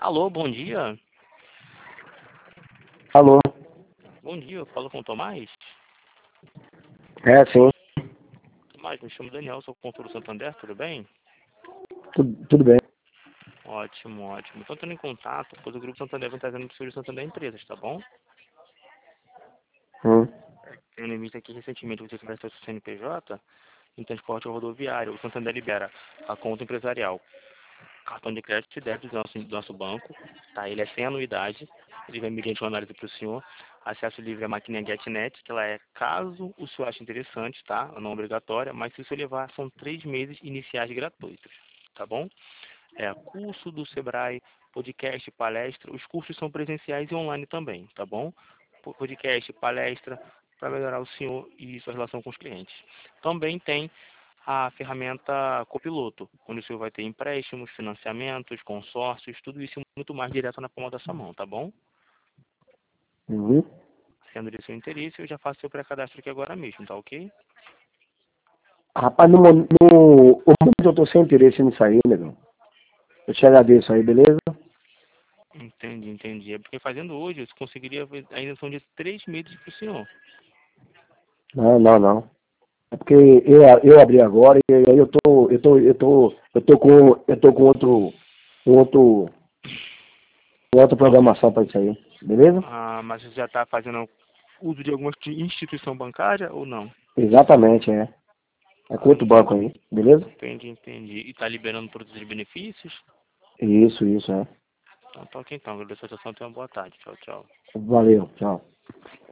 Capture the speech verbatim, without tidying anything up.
Alô, bom dia. Alô? Bom dia, eu falo com o Tomás. É, sim. Tomás, me chamo Daniel, sou consultor do Santander, tudo bem? Tudo, tudo bem. Ótimo, ótimo. Então, estou em contato, pois o Grupo Santander vem trazendo o Serviço Santander Empresas, tá bom? Hum. Tendo em vista aqui recentemente você conversou com o C N P J em transporte rodoviário. O Santander libera a conta empresarial, cartão de crédito e débito do nosso, do nosso banco, tá? Ele é sem anuidade, ele vai mediante uma análise para o senhor, acesso livre à maquininha GetNet, que ela é caso o senhor ache interessante, tá? Não é obrigatória, mas se o senhor levar, são três meses iniciais gratuitos, tá bom? É, curso do Sebrae, podcast, palestra, os cursos são presenciais e online também, tá bom? Podcast, palestra, para melhorar o senhor e sua relação com os clientes. Também tem a ferramenta Copiloto, onde o senhor vai ter empréstimos, financiamentos, consórcios, tudo isso e muito mais direto na palma da sua mão, tá bom? Uhum. Sendo de seu interesse, eu já faço seu pré-cadastro aqui agora mesmo, tá ok? Rapaz, no, mo- no, o momento eu tô sem interesse nisso aí, negão. Eu te agradeço aí, beleza? Entendi, entendi. É porque fazendo hoje, eu conseguiria a isenção de três meses para o senhor. Não, não, não. É porque eu, eu abri agora e aí eu tô, eu tô, eu tô, eu tô com, eu tô com outro, um outro, outra programação para isso aí, beleza? Ah, mas você já está fazendo uso de alguma instituição bancária ou não? Exatamente, é. É com Ah, outro banco entendi. aí, beleza? Entendi, entendi. E está liberando produtos de benefícios? Isso, isso, é. Então, tá ok então. Agradeço a atenção e tenha uma boa tarde. Tchau, tchau. Valeu, tchau.